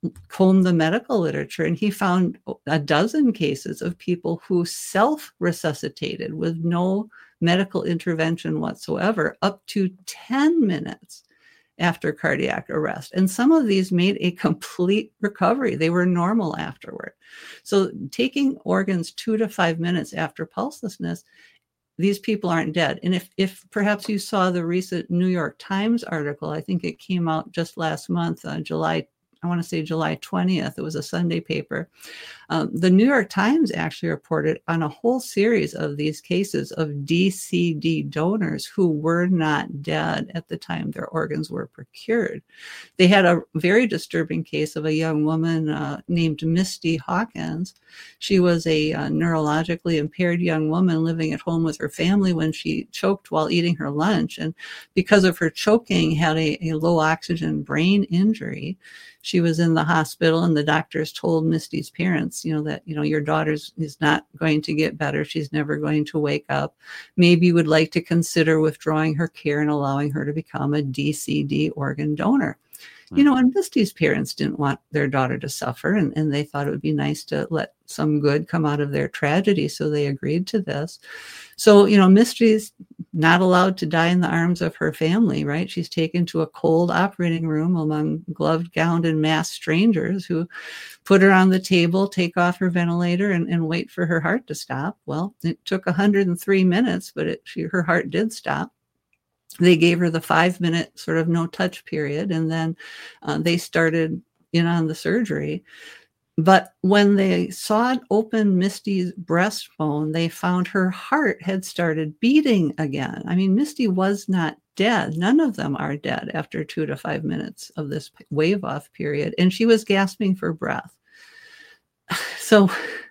combed the medical literature, and he found a dozen cases of people who self-resuscitated with no medical intervention whatsoever up to ten minutes after cardiac arrest. And some of these made a complete recovery. They were normal afterward. So taking organs two to five minutes after pulselessness, these people aren't dead. And if, if perhaps you saw the recent New York Times article, I think it came out just last month, uh, July I want to say July twentieth. It was a Sunday paper. Um, the New York Times actually reported on a whole series of these cases of D C D donors who were not dead at the time their organs were procured. They had a very disturbing case of a young woman uh, named Misty Hawkins. She was a uh, neurologically impaired young woman living at home with her family when she choked while eating her lunch. And because of her choking, had a, a low oxygen brain injury. She was in the hospital, and the doctors told Misty's parents, you know, that, you know, your daughter is not going to get better. She's never going to wake up. Maybe you would like to consider withdrawing her care and allowing her to become a D C D organ donor. Mm-hmm. You know, and Misty's parents didn't want their daughter to suffer, and, and they thought it would be nice to let some good come out of their tragedy. So they agreed to this. So, you know, Misty's not allowed to die in the arms of her family, right? She's taken to a cold operating room among gloved, gowned, and masked strangers who put her on the table, take off her ventilator, and, and wait for her heart to stop. Well, it took one hundred three minutes, but it, she, her heart did stop. They gave her the five-minute sort of no-touch period, and then uh, they started in on the surgery. But when they sawed open Misty's breastbone, they found her heart had started beating again. I mean, Misty was not dead. None of them are dead after two to five minutes of this wave off period. And she was gasping for breath. So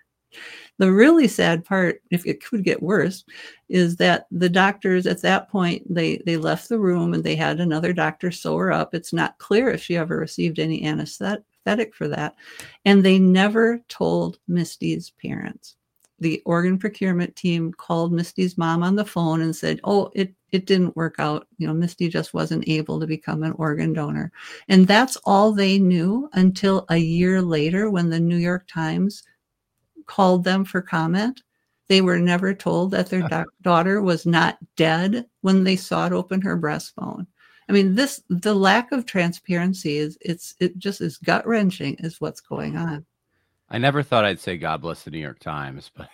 the really sad part, if it could get worse, is that the doctors at that point, they, they left the room and they had another doctor sew her up. It's not clear if she ever received any anesthetic for that. And they never told Misty's parents. The organ procurement team called Misty's mom on the phone and said, oh, it, it didn't work out. You know, Misty just wasn't able to become an organ donor. And that's all they knew until a year later when the New York Times called them for comment. They were never told that their da- daughter was not dead when they sawed open her breastbone. I mean, this, the lack of transparency is, it's, it just is gut wrenching is what's going on. I never thought I'd say God bless the New York Times, but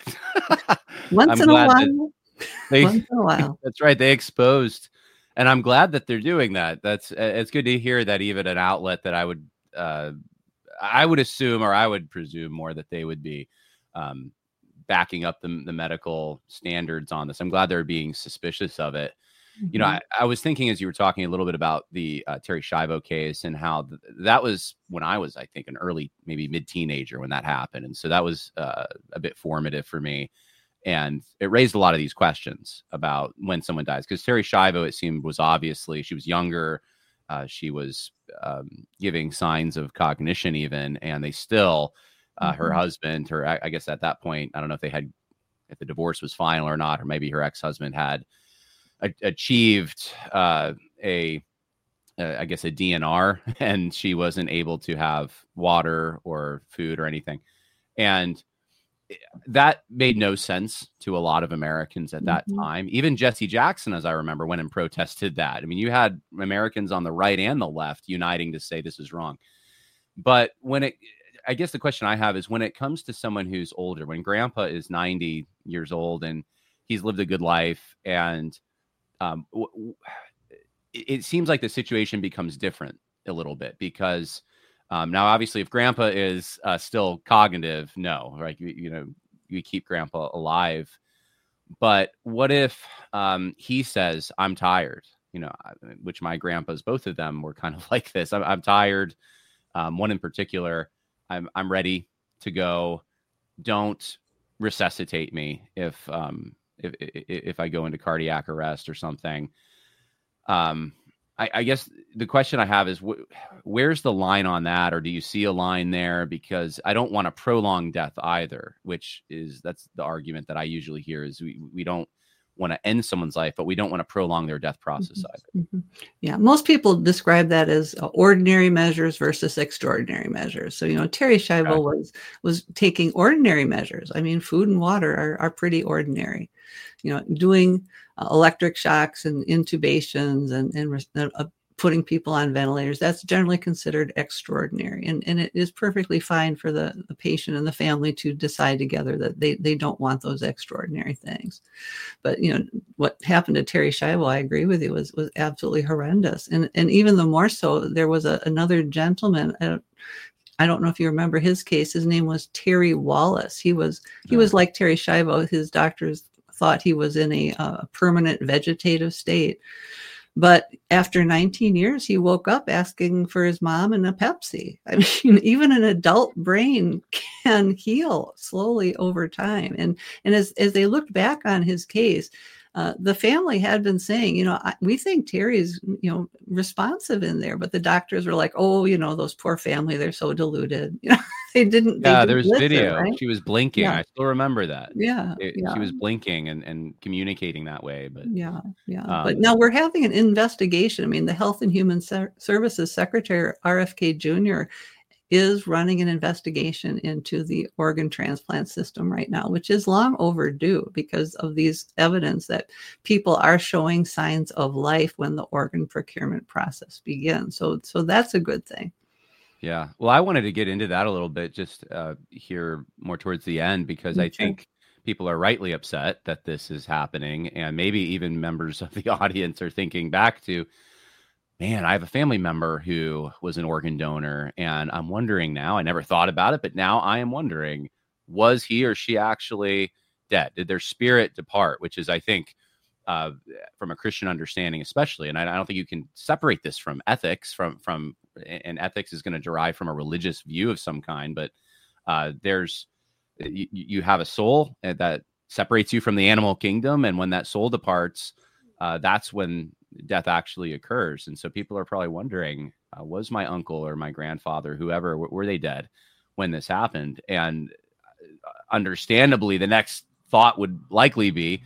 once in a while, they, once in a while. That's right. They exposed, and I'm glad that they're doing that. That's, it's good to hear that even an outlet that I would, uh, I would assume, or I would presume more that they would be, um, backing up the, the medical standards on this. I'm glad they're being suspicious of it. You know, I, I was thinking as you were talking a little bit about the uh, Terri Schiavo case and how th- that was when I was, I think, an early, maybe mid-teenager when that happened. And so that was uh, a bit formative for me. And it raised a lot of these questions about when someone dies. Because Terri Schiavo, it seemed, was obviously, she was younger. Uh, she was um, giving signs of cognition even. And they still, uh, mm-hmm. her husband, her, I, I guess at that point, I don't know if they had, if the divorce was final or not, or maybe her ex-husband had achieved uh, a, uh, I guess, a D N R, and she wasn't able to have water or food or anything. And that made no sense to a lot of Americans at that mm-hmm. time. Even Jesse Jackson, as I remember, went and protested that. I mean, you had Americans on the right and the left uniting to say this is wrong. But when it, I guess the question I have is when it comes to someone who's older, when grandpa is ninety years old and he's lived a good life, and Um, w- w- it seems like the situation becomes different a little bit because um, now, obviously, if grandpa is uh, still cognitive, no, right? You, you know, you keep grandpa alive. But what if um, he says, I'm tired, you know, which my grandpas, both of them were kind of like this. I'm, I'm tired. Um, one in particular, I'm, I'm ready to go. Don't resuscitate me if, um, If, if if I go into cardiac arrest or something. Um, I, I guess the question I have is, wh- where's the line on that? Or do you see a line there? Because I don't want to prolong death either, which is, that's the argument that I usually hear is we, we don't want to end someone's life, but we don't want to prolong their death process Mm-hmm. either. Mm-hmm. Yeah, most people describe that as uh, ordinary measures versus extraordinary measures. So, you know, Terri Schiavo Okay. was was taking ordinary measures. I mean, food and water are, are pretty ordinary. You know, doing uh, electric shocks and intubations and, and uh, putting people on ventilators, that's generally considered extraordinary. And, and it is perfectly fine for the, the patient and the family to decide together that they, they don't want those extraordinary things. But, you know, what happened to Terri Schiavo, I agree with you, was, was absolutely horrendous. And, and even the more so, there was a, another gentleman, I don't, I don't know if you remember his case. His name was Terry Wallace. He was, he Yeah. was like Terri Schiavo. His doctors thought he was in a uh, permanent vegetative state. But after nineteen years, he woke up asking for his mom and a Pepsi. I mean, even an adult brain can heal slowly over time. And, and as, as they looked back on his case, uh, the family had been saying, you know, I, we think Terry's, you know, responsive in there. But the doctors were like, oh, you know, those poor family, they're so deluded. You know, they didn't. Yeah, they there's didn't listen, video. right? She was blinking. Yeah. I still remember that. Yeah, It- yeah. She was blinking and, and communicating that way. But Yeah, yeah. Um, but now we're having an investigation. I mean, the Health and Human Ser- Services Secretary, R F K Junior, is running an investigation into the organ transplant system right now, which is long overdue because of these evidence that people are showing signs of life when the organ procurement process begins. So, so that's a good thing. Yeah. Well, I wanted to get into that a little bit just uh, here more towards the end, because I Sure. think people are rightly upset that this is happening. And maybe even members of the audience are thinking back to, man, I have a family member who was an organ donor. And I'm wondering now, I never thought about it, but now I am wondering, was he or she actually dead? Did their spirit depart? Which is, I think, uh, from a Christian understanding, especially. And I, I don't think you can separate this from ethics, from, from, and ethics is going to derive from a religious view of some kind. But uh, there's, you, you have a soul that separates you from the animal kingdom. And when that soul departs, uh, that's when death actually occurs. And so people are probably wondering, uh, was my uncle or my grandfather, whoever, w- were they dead when this happened? And understandably, the next thought would likely be,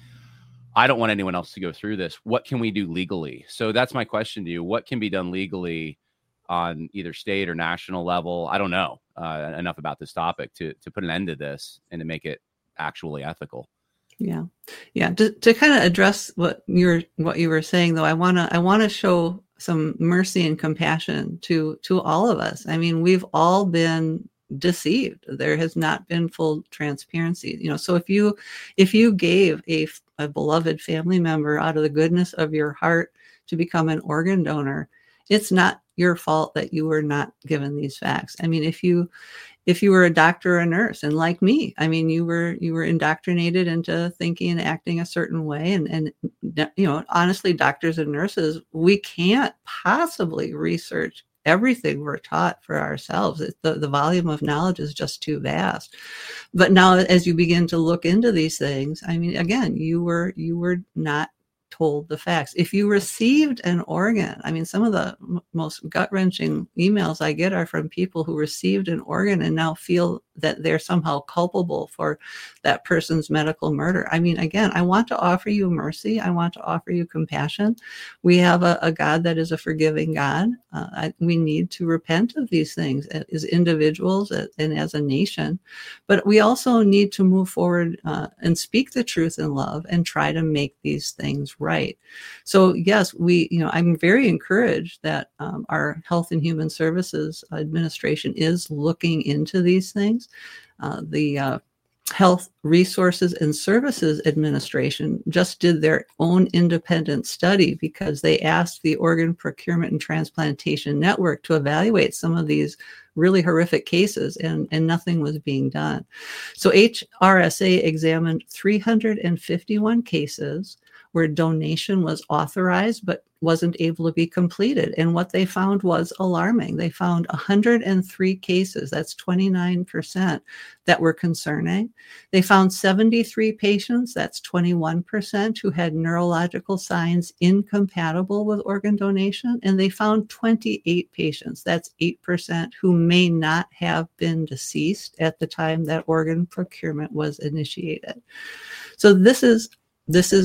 I don't want anyone else to go through this. What can we do legally? So that's my question to you. What can be done legally on either state or national level? I don't know uh, enough about this topic to to put an end to this and to make it actually ethical. Yeah, yeah. To to kind of address what you're what you were saying, though, I wanna I wanna show some mercy and compassion to to all of us. I mean, we've all been deceived. There has not been full transparency. You know, so if you if you gave a a beloved family member out of the goodness of your heart to become an organ donor, it's not your fault that you were not given these facts. I mean, if you if you were a doctor or a nurse, and like me, I mean, you were you were indoctrinated into thinking and acting a certain way. And, and you know, honestly, doctors and nurses, we can't possibly research everything we're taught for ourselves. It, the, the volume of knowledge is just too vast. But now, as you begin to look into these things, I mean, again, you were you were not told the facts. If you received an organ, I mean, some of the m- most gut-wrenching emails I get are from people who received an organ and now feel that they're somehow culpable for that person's medical murder. I mean, again, I want to offer you mercy. I want to offer you compassion. We have a, a God that is a forgiving God. Uh, I, we need to repent of these things as individuals and as a nation, but we also need to move forward uh, and speak the truth in love and try to make these things right. So yes, we, you know, I'm very encouraged that um, our Health and Human Services Administration is looking into these things. Uh, the uh, Health Resources and Services Administration just did their own independent study because they asked the Organ Procurement and Transplantation Network to evaluate some of these really horrific cases, and, and nothing was being done. So H R S A examined three hundred fifty-one cases where donation was authorized but wasn't able to be completed. And what they found was alarming. They found one hundred three cases, that's twenty-nine percent, that were concerning. They found seventy-three patients, that's twenty-one percent, who had neurological signs incompatible with organ donation. And they found twenty-eight patients, that's eight percent, who may not have been deceased at the time that organ procurement was initiated. So this is this is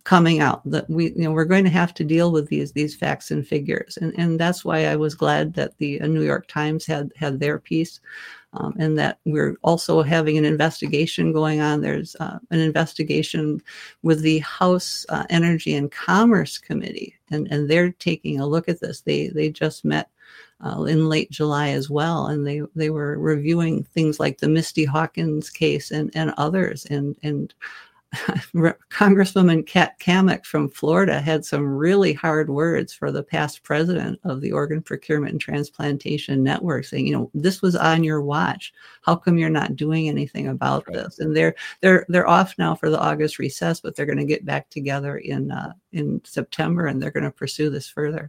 coming out, that we, you know, we're going to have to deal with these these facts and figures, and and that's why I was glad that the uh, New York Times had had their piece, um, and that we're also having an investigation going on. There's uh, an investigation with the House uh, Energy and Commerce Committee, and and they're taking a look at this. They they just met Uh, in late July as well, and they they were reviewing things like the Misty Hawkins case and and others, and and Congresswoman Kat Cammack from Florida had some really hard words for the past president of the Organ Procurement and Transplantation Network, saying, you know, this was on your watch. How come you're not doing anything about Right. this? And they're they're they're off now for the August recess, but they're going to get back together in uh, in September, and they're going to pursue this further.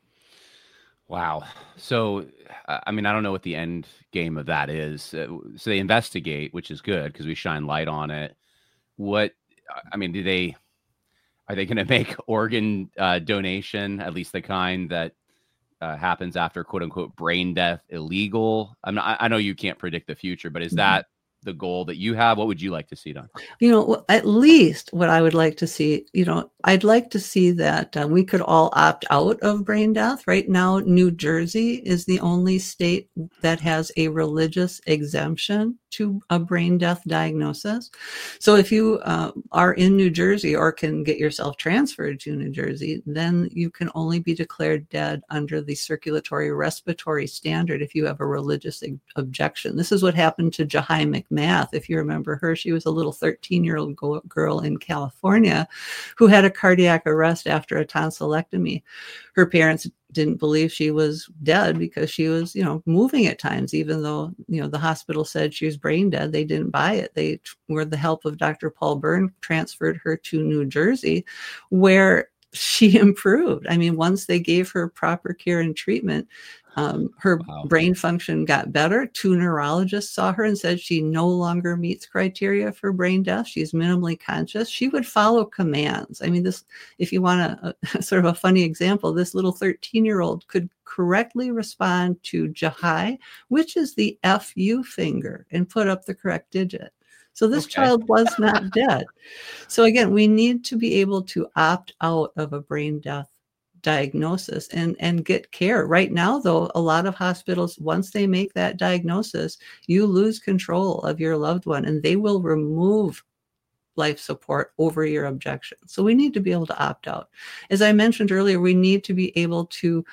Wow. So, uh, I mean, I don't know what the end game of that is. Uh, so they investigate, which is good because we shine light on it. What, I mean, do they, are they going to make organ uh, donation, at least the kind that uh, happens after quote unquote brain death, illegal? I mean, I, I know you can't predict the future, but is that the goal that you have? What would you like to see done? You know, at least what I would like to see, you know, I'd like to see that uh, we could all opt out of brain death. Right now, New Jersey is the only state that has a religious exemption to a brain death diagnosis. So if you uh, are in New Jersey or can get yourself transferred to New Jersey, then you can only be declared dead under the circulatory respiratory standard if you have a religious objection. This is what happened to Jahai McMath. If you remember her, she was a little thirteen-year-old girl in California who had a cardiac arrest after a tonsillectomy. Her parents didn't believe she was dead because she was, you know, moving at times, even though, you know, the hospital said she was brain dead. They didn't buy it. They, with the help of Doctor Paul Byrne, transferred her to New Jersey, where she improved. I mean, once they gave her proper care and treatment, um, her Wow. brain function got better. Two neurologists saw her and said she no longer meets criteria for brain death. She's minimally conscious. She would follow commands. I mean, this, if you want a, a sort of a funny example, this little thirteen-year-old could correctly respond to Jahai, which is the F U finger, and put up the correct digit. So this Okay. child was not dead. So again, we need to be able to opt out of a brain death diagnosis and, and get care. Right now, though, a lot of hospitals, once they make that diagnosis, you lose control of your loved one and they will remove life support over your objection. So we need to be able to opt out. As I mentioned earlier, we need to be able to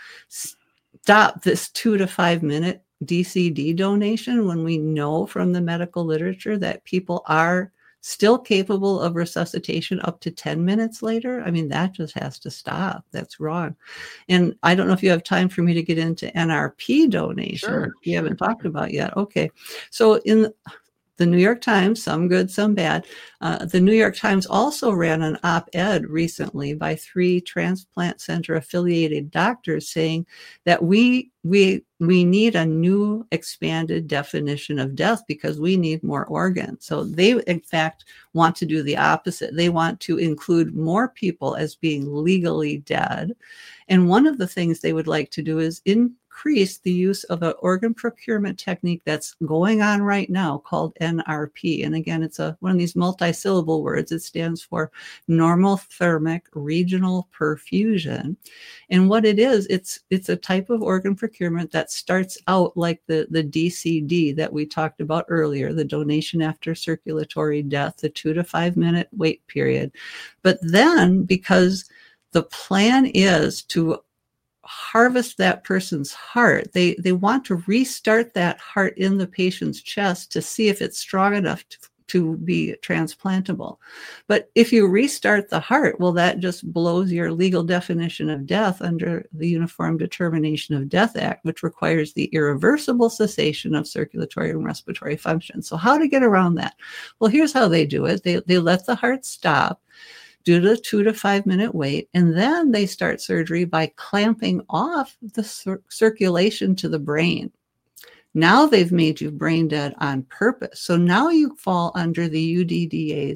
stop this two to five minute D C D donation when we know from the medical literature that people are still capable of resuscitation up to ten minutes later. I mean, that just has to stop. That's wrong. And I don't know if you have time for me to get into N R P donation. Sure, We sure, haven't talked sure. about yet. Okay. So in the New York Times, some good, some bad. Uh, the New York Times also ran an op-ed recently by three transplant center affiliated doctors saying that we we we need a new expanded definition of death because we need more organs. So they, in fact, want to do the opposite. They want to include more people as being legally dead. And one of the things they would like to do is increase the use of an organ procurement technique that's going on right now called N R P. And again, it's a one of these multi-syllable words. It stands for normothermic regional perfusion. And what it is, it's it's a type of organ procurement that starts out like the, the D C D that we talked about earlier, the donation after circulatory death, the two to five minute wait period. But then, because the plan is to harvest that person's heart, they they want to restart that heart in the patient's chest to see if it's strong enough to, to be transplantable. But if you restart the heart, well, that just blows your legal definition of death under the Uniform Determination of Death Act, which requires the irreversible cessation of circulatory and respiratory function. So how to get around that? Well, here's how they do it. They, they let the heart stop due to a two to five minute wait, and then they start surgery by clamping off the cir- circulation to the brain. Now they've made you brain dead on purpose. So now you fall under the U D D A's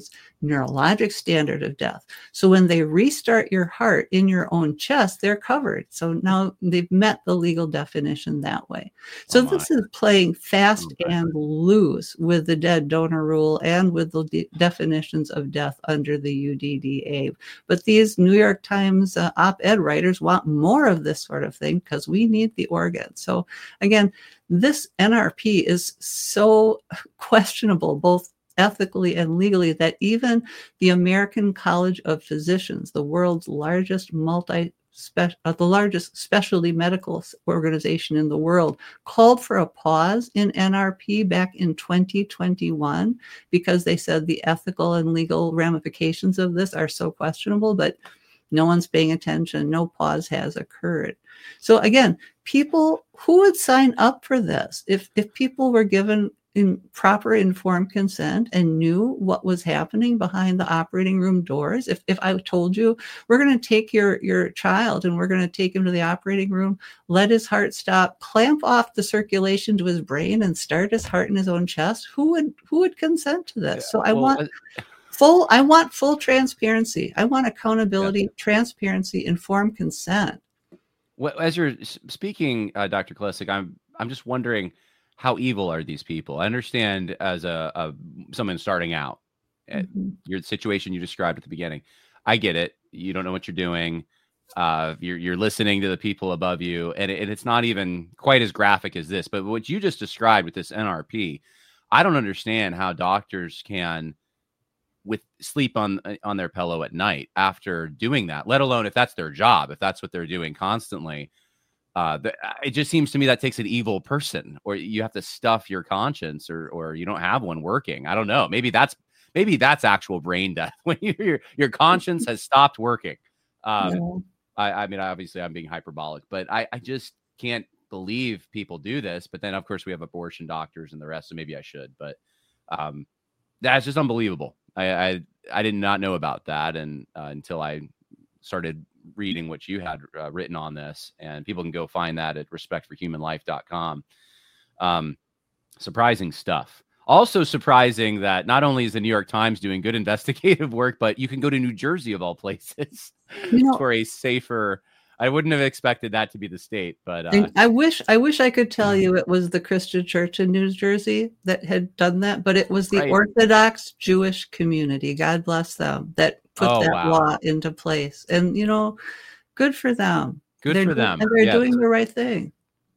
neurologic standard of death. So when they restart your heart in your own chest, they're covered. So now they've met the legal definition that way. So Oh this is playing fast Okay. and loose with the dead donor rule and with the de- definitions of death under the U D D A. But these New York Times uh, op-ed writers want more of this sort of thing because we need the organ. So again, this N R P is so questionable, both ethically and legally, that even the American College of Physicians, the world's largest multi Spe- uh, the largest specialty medical organization in the world, called for a pause in N R P back in twenty twenty-one because they said the ethical and legal ramifications of this are so questionable, but no one's paying attention. No pause has occurred. So again, people who would sign up for this if if people were given in proper informed consent and knew what was happening behind the operating room doors. If if I told you, we're going to take your, your child and we're going to take him to the operating room, let his heart stop, clamp off the circulation to his brain and start his heart in his own chest, who would who would consent to this? So I Well, want uh, full I want full transparency. I want accountability, Yeah. transparency, informed consent. Well, as you're s- speaking, uh, Doctor Klesick, I'm I'm just wondering, how evil are these people? I understand as a, a someone starting out, uh, Mhm. your situation you described at the beginning. I get it. You don't know what you're doing. Uh, you're you're listening to the people above you, and, it, and it's not even quite as graphic as this. But what you just described with this N R P, I don't understand how doctors can with sleep on on their pillow at night after doing that, let alone if that's their job, if that's what they're doing constantly. Uh, the, it just seems to me that takes an evil person, or you have to stuff your conscience, or or you don't have one working. I don't know. Maybe that's maybe that's actual brain death when you, your your conscience has stopped working. Um, Yeah. I, I mean, obviously, I'm being hyperbolic, but I, I just can't believe people do this. But then, of course, we have abortion doctors and the rest, so maybe I should. But um, that's just unbelievable. I, I I did not know about that, and uh, until I started reading what you had uh, written on this, and people can go find that at respect for human life dot com. Um, surprising stuff. Also surprising that not only is the New York Times doing good investigative work, but you can go to New Jersey of all places You know, for a safer. I wouldn't have expected that to be the state, but uh, and I wish I wish I could tell you it was the Christian Church in New Jersey that had done that, but it was the right. Orthodox Jewish community, God bless them, that put Oh, that wow. law into place. And you know, good for them. Good They're for do- them. and they're Yes. doing the right thing.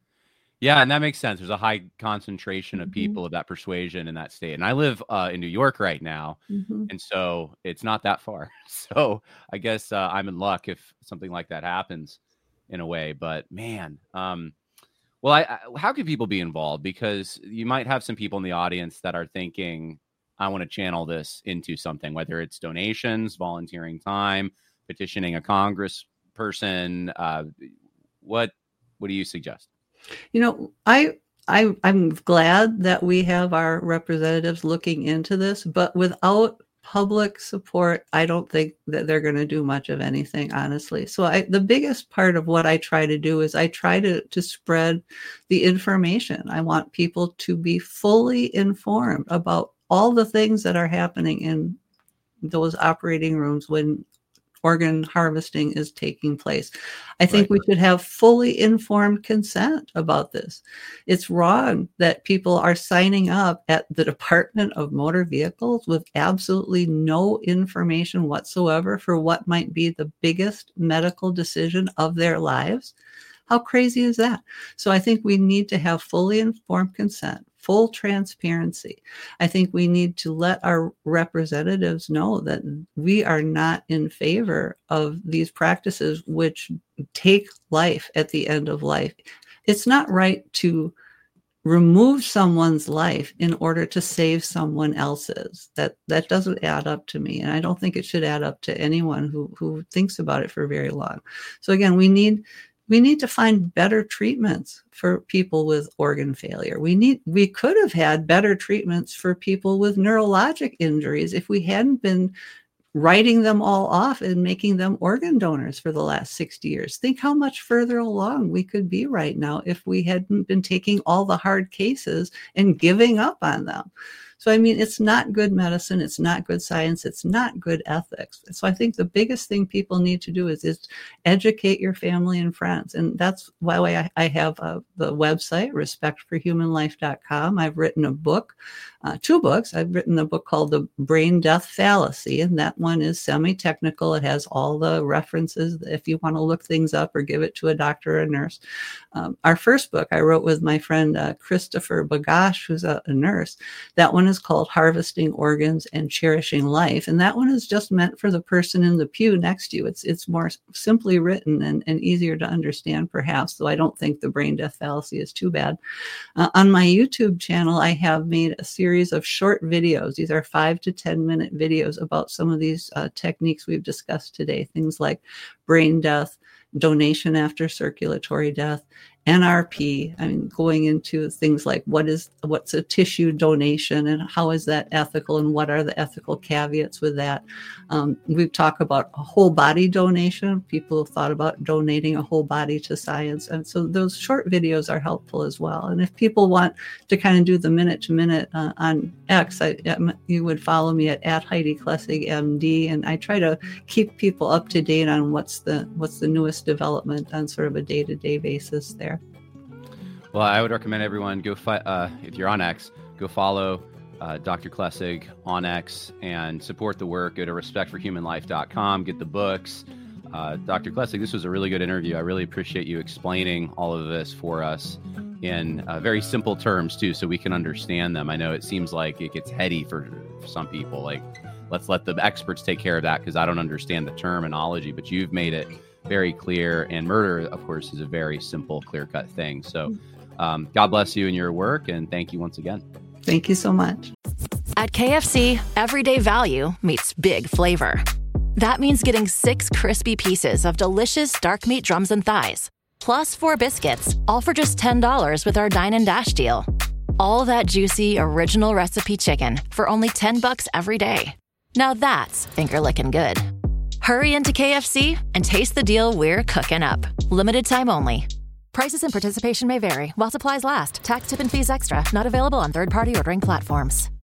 Yeah, and that makes sense. There's a high concentration of Mhm. people of that persuasion in that state. And I live uh, in New York right now, Mhm. and so it's not that far. So I guess uh, I'm in luck if something like that happens in a way. But man, um, well, I, I, how can people be involved? Because you might have some people in the audience that are thinking, I want to channel this into something, whether it's donations, volunteering time, petitioning a congressperson. Uh, what what do you suggest? You know, I I I'm glad that we have our representatives looking into this, but without public support, I don't think that they're going to do much of anything, honestly. So I the biggest part of what I try to do is I try to to spread the information. I want people to be fully informed about all the things that are happening in those operating rooms when organ harvesting is taking place. I think Right. we should have fully informed consent about this. It's wrong that people are signing up at the Department of Motor Vehicles with absolutely no information whatsoever for what might be the biggest medical decision of their lives. How crazy is that? So I think we need to have fully informed consent, full transparency. I think we need to let our representatives know that we are not in favor of these practices which take life at the end of life. It's not right to remove someone's life in order to save someone else's. That that doesn't add up to me, and I don't think it should add up to anyone who who thinks about it for very long. So again, we need we need to find better treatments for people with organ failure. We need we could have had better treatments for people with neurologic injuries if we hadn't been writing them all off and making them organ donors for the last sixty years. Think how much further along we could be right now if we hadn't been taking all the hard cases and giving up on them. So, I mean, it's not good medicine. It's not good science. It's not good ethics. So I think the biggest thing people need to do is, is educate your family and friends. And that's why I, I have uh, the website, respect for human life dot com. I've written a book, uh, two books. I've written a book called The Brain Death Fallacy, and that one is semi-technical. It has all the references if you want to look things up or give it to a doctor or a nurse. Um, our first book I wrote with my friend uh, Christopher Bagash, who's a, a nurse. That one is called Harvesting Organs and Cherishing Life. And that one is just meant for the person in the pew next to you. It's it's more simply written and, and easier to understand, perhaps, though I don't think the brain death fallacy is too bad. Uh, on my YouTube channel, I have made a series of short videos. These are five to ten minute videos about some of these uh, techniques we've discussed today, things like brain death, donation after circulatory death, N R P. I mean, going into things like what is what's a tissue donation and how is that ethical and what are the ethical caveats with that. Um, we've talked about a whole body donation. People have thought about donating a whole body to science. And so those short videos are helpful as well. And if people want to kind of do the minute to minute uh, on X, I, you would follow me at, at Heidi Klessig M D. And I try to keep people up to date on what's the what's the newest development on sort of a day-to-day basis there. Well, I would recommend everyone go, fi- uh, if you're on X, go follow uh, Doctor Klessig on X and support the work. Go to respect for human life dot com, get the books. Uh, Doctor Klessig, this was a really good interview. I really appreciate you explaining all of this for us in uh, very simple terms, too, so we can understand them. I know it seems like it gets heady for, for some people. Like, let's let the experts take care of that because I don't understand the terminology, but you've made it very clear. And murder, of course, is a very simple, clear-cut thing. So um, God bless you and your work, and thank you once again. Thank you so much. At K F C, everyday value meets big flavor. That means getting six crispy pieces of delicious dark meat drums and thighs, plus four biscuits, all for just ten dollars with our Dine and Dash deal. All that juicy, original recipe chicken for only ten bucks every day. Now that's finger-licking good. Hurry into K F C and taste the deal we're cooking up. Limited time only. Prices and participation may vary while supplies last. Tax, tip, and fees extra. Not available on third-party ordering platforms.